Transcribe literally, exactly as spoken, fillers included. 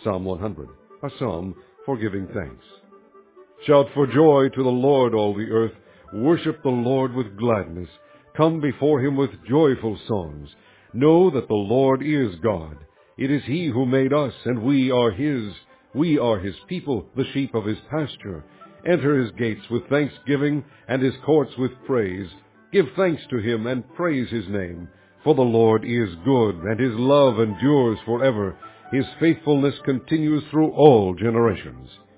Psalm one hundred, a psalm for giving thanks. Shout for joy to the Lord, all the earth. Worship the Lord with gladness. Come before him with joyful songs. Know that the Lord is God. It is he who made us, and we are his. We are his people, the sheep of his pasture. Enter his gates with thanksgiving, and his courts with praise. Give thanks to him, and praise his name. For the Lord is good, and his love endures forever. His faithfulness continues through all generations.